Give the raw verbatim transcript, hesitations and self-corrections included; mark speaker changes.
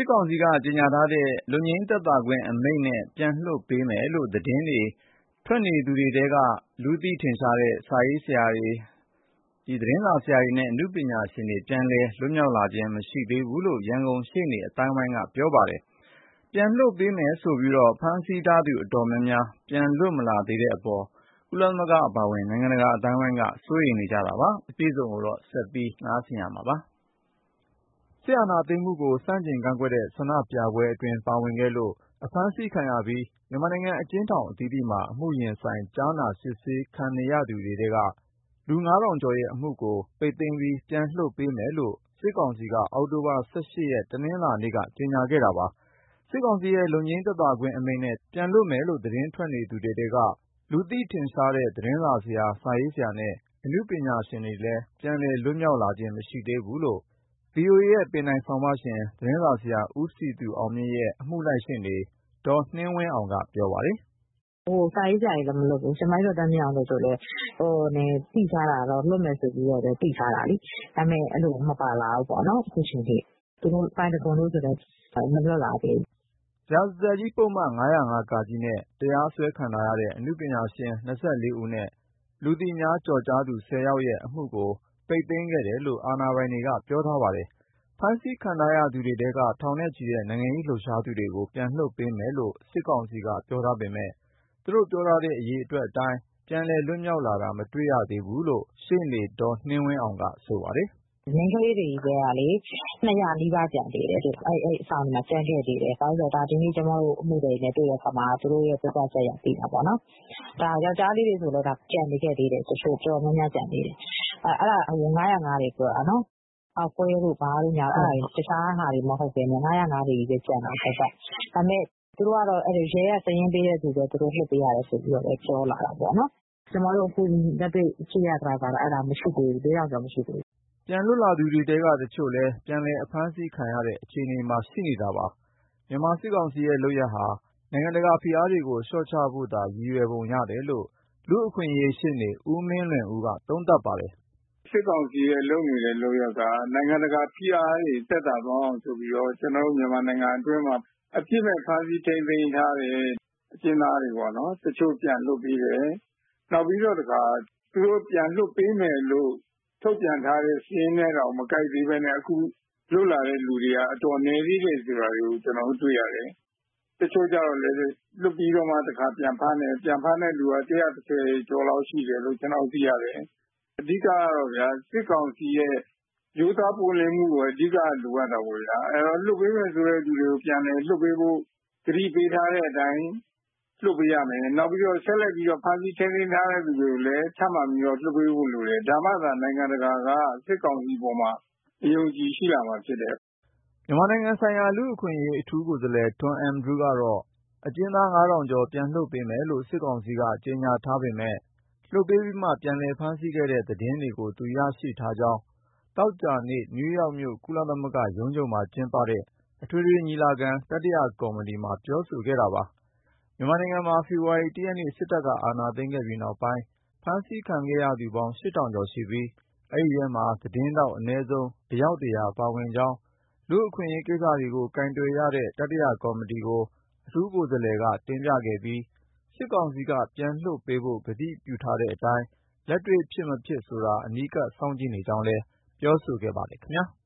Speaker 1: စစ်ကောင်စီကကြေညာထားတဲ့လွတ်ငြိမ်းသက်သာခွင့်အမိန့်နဲ့ပြန်လွှတ်ပေးမယ်လို့သတင်းတွေထွက်နေသူတွေထဲကလူသိထင်ရှားတဲ့စာရေးဆရာတွေသတင်းစာဆရာတွေနဲ့အနုပညာရှင်တွေပြန်လည်လွတ်မြောက်လာခြင်းမရှိသေးဘူးလို့ရန်ကုန်ရှေ့နေအတိုင်းဝိုင်းကပြောပါတယ်။ပြန်လွှတ်ပေးမယ်ဆိုပြီးဖမ်းဆီးထားသူအတော်များများပြန်လွတ်မလာသေးတဲ့အပေါ်ကုလသမဂ္ဂအပါအဝင်နိုင်ငံတကာအတိုင်းဝိုင်းကစိုးရိမ်နေကြတာပါ။အပြည့်အစုံကိုဆက်ပြီးနားဆင်ရမှာပါ။စစ်အာဏာသိမ်းမှုကိုဆန့်ကျင်ကန့်ကွက်တဲ့ဆန္ဒပြပွဲအတွင်းပါဝင်ခဲ့လို့အဖမ်းဆီးခံရပြီးမြန်မာနိုင်ငံအကျဉ်းထောင်အသီးသီးမှာအမှုရင်ဆိုင်ကြားနာစစ်ဆေးခံနေရသူတွေထဲကလူ ငါးထောင်ကျော်ရဲ့အမှုကိုပိတ်သိမ်းပြီးပြန်လွှတ်ပေးမယ်လို့စစ်ကောင်စီကအောက်တိုဘာ၁၈ရက်တနင်္လာနေ့ကကြေညာခဲ့တာပါ။စစ်ကောင်စီရဲ့လွတ်ငြိမ်းသက်သာခွင့်အမိန့်နဲ့ပြန်လွှတ်မယ်လို့သတင်းထွက်နေသူတွေထဲကလူသိထင်ရှားတဲ့သတင်းစာဆရာစာရေးဆရာနဲ့အနုပညာရှင်တွေလည်းပြန်လည်လွတ်မြောက်လာခြင်းမရှိသေးဘူးလို့ ဗွီအိုအေရဲ့ပင်တိုင်ဆောင်းပါးရှင်သတင်းစာဆရာဦးစည်သူအောင်မြင့်ရဲ့အမှုလိုက်ရှေ့နေဒေါ်နှင်းဝင်းအောင်ကပြောပါတယ်
Speaker 2: ။“စာရေးဆရာတွေလည်းမလွတ်ဘူး။ဆရာမကြီးဒေါ်သန်းမြင့်အောင်တို့ဆိုလည်းသိထားတာတော့လွတ်မယ်ဆိုပြီးတော့သိထားတာလေ။ဒါပေမဲ့အဲ့လိုမပါလာဘူးပေါ့နော်အခုချိန်ထိ။သူတို့ပိုင်တကွန်တို့ဆိုလည်းမလွတ်လာသေးဘူး
Speaker 1: ။”ရာဇသတ်ကြီးပုဒ်မ၅၀၅-ကနဲ့တရားစွဲခံထားရတဲ့အနုပညာရှင်၂၄ဦးနဲ့လူသိများကျော်ကြားသူ၁၀ယောက်ရဲ့အမှုကိုပိတ်သိမ်းခဲ့တယ်လို့အာဏာပိုင်တွေကပြောထားပါတယ်။ဖမ်းဆီးခံထားရသူတွေထဲကထောင်နဲ့ချီတဲ့နိုင်ငံရေးလှုပ်ရှားသူတွေကိုပြန်လွှတ်ပေးမယ်လို့စစ်ကောင်စီကပြောထားပေမဲ့သူတို့ပြောထားတဲ့အရေအတွက်အတိုင်းပြန်လည်လွတ်မြောက်လာတာမတွေ့ရသေးဘူးလို့ရှေ့နေဒေါ်နှင်းဝင်းအောင်ကဆိုပါတယ်
Speaker 2: ။“မိန်းကလေးတွေချည်းပဲကလေ၂၀၀နီးပါးကျန်သေးတယ်။အဲ့အဆောင်တွေမှာကျန်ခဲ့သေးတယ်။ဘာလို့လဲဆိုတော့ဒါဒီနေ့ကျမတို့အမှုတွေနဲ့တွေ့တဲ့အခါမှာသူတို့ရဲ့ပြောပြချက်အရသိတာပေါ့နော်။ဒါယောက်ျားလေးတွေဆိုလည်းဒါကျန်နေခဲ့သေးတယ်တချို့တော်တော်များများကျန်သေးတယ်။အဲ့ဒါ၅၀၅တွေပြောတာနော်။အောက်ပွဲတို့ဘာတို့ညာအဲ့ဒါတခြားဟာတွေမဟုတ်ပဲနဲ့၅၀၅တွေကြီးပဲကျန်တာဆက်ဆက်။ဒါပေမဲ့သူတို့ကတော့အဲ့ရဲကစရင်ပေးတဲ့သူတွေသူတို့လွှတ်ပေးရတယ်ဆိုပြီးတော့လည်းပြောလာတာပေါ့နော်။ကျမတို့အခုလက်တွေ့ကြည့်ရတာကတော့အဲ့ဒါမရှိသေးဘူး၄ယောက်ကျော်မရှိသေးဘူး
Speaker 1: ။”ပြန်လွတ်လာသူတွေထဲကတချို့လည်းပြန်လည်အဖမ်းဆီးခံရတဲ့အခြေအနေမှာရှိနေတာပါ။မြန်မာစစ်ကောင်စီရဲ့လုပ်ရပ်ဟာနိုင်ငံတကာဖိအားတွေကိုလျှော့ချဖို့သာရည်ရွယ်ပုံရတယ်လို့လူ့အခွင့်အရေးရှေ့နေဦးမင်းလွင်ဦးကသုံးသပ်ပါတယ်
Speaker 3: ။“စစ်ကောင်စီရဲ့လုပ်နေတဲ့လုပ်ရပ်ကနိုင်ငံတကာဖိအားတွေသက်သာသွားအောင်ဆိုပြီးတော့ကျွန်တော်တို့မြန်မာနိုင်ငံအတွင်းမှာအပြစ်မဲ့ဖမ်းဆီးထိန်းသိမ်းထားတဲ့အကျဉ်းသားတွေပေါ့နော်တချို့ပြန်လွှတ်ပေးတယ်။နောက်ပြီးတော့တခါသူတို့ပြန်လွှတ်ပေးမယ်လို့ထုတ်ပြန်ထားတဲ့စီးရင်ထဲတော့မကိုက်သေးပဲနဲ့အခုလွတ်လာတဲ့လူတွေကအတော်နည်းသေးတယ်ဆိုတာကိုကျွန်တော်တို့တွေ့ရတယ်။တချို့ကြတော့လည်းလွတ်ပြီးတော့မှတခါပြန်ဖမ်းတယ်ပြန်ဖမ်းတဲ့လူက၁၁၀ကျော်လောက်ရှိတယ်လို့ကျွန်တော်သိရတယ်။အဓိကကတော့ဗျာစစ်ကောင်စီရဲ့ရိုးသားပွင့်လင်းမှုကိုအဓိကလိုအပ်တာပေါ့ဗျာ။အဲ့တော့လွတ်ပေးမယ်ဆိုတဲ့လူတွေကိုပြန်တယ်လွတ်ပေးဖို့ကတိပေးထားတဲ့အတိုင်းလွှတ်ပေးရမယ်။နောက်ပြီးတော့ဆက်လက်ပြီးတော့ဖမ်းဆီးထိန်းသိမ်းထားတဲ့လူတွေကိုလည်းထပ်မံပြီးတော့လွှတ်ပေးဖို့လိုတယ်။ဒါမှသာနိုင်ငံတကာကစစ်ကောင်စီပေါ်မှာအယုံကြည်ရှိလာမှာဖြစ်တယ်။
Speaker 1: ”မြန်မာနိုင်ငံဆိုင်ရာလူ့အခွင့်အရေးအထူးကိုယ်စားလှယ်ထွန်းအင်ဒရူးကတော့အကျဉ်းသားငါးထောင်ကျော်ပြန်လွှတ်ပေးမယ်လို့စစ်ကောင်စီကကြေညာထားပေမဲ့လွှတ်ပေးပြီးမှပြန်လည်ဖမ်းဆီးခဲ့တဲ့သတင်းတွေကိုသူရရှိထားကြောင်းသောကြာနေ့နယူးယောက်မြို့ကုလသမဂ္ဂရုံးချုပ်မှာကျင်းပတဲ့အထွေထွေညီလာခံတတိယကော်မတီမှာပြောဆိုခဲ့တာပါ။မြန်မာနိုင်ငံမှာဖေဖော်ဝါရီလ၁ရက်နေ့စစ်တပ်ကအာဏာသိမ်းခဲ့ပြီးနောက်ပိုင်းဖမ်းဆီးခံခဲ့ရသူပေါင်းရှစ်ထောင်ကျော်ရှိပြီးအဲဒီထဲမှာသတင်းထောက်အနည်းဆုံးအယောက်တရာပါဝင်ကြောင်းလူ့အခွင့်အရေးကိစ္စတွေကိုကိုင်တွယ်ရတဲ့တတိယကော်မတီကိုအထူးကိုယ်စားလှယ်ကတင်ပြခဲ့ပြီးစစ်ကောင်စီကပြန်လွှတ်ပေးဖို့ကတိပြုထားတဲ့အတိုင်းလက်တွေ့ဖြစ်မဖြစ်ဆိုတာအနီးကပ်စောင့်ကြည့်နေကြောင်းလည်းပြောဆိုခဲ့ပါတယ်ခင်ဗျာ။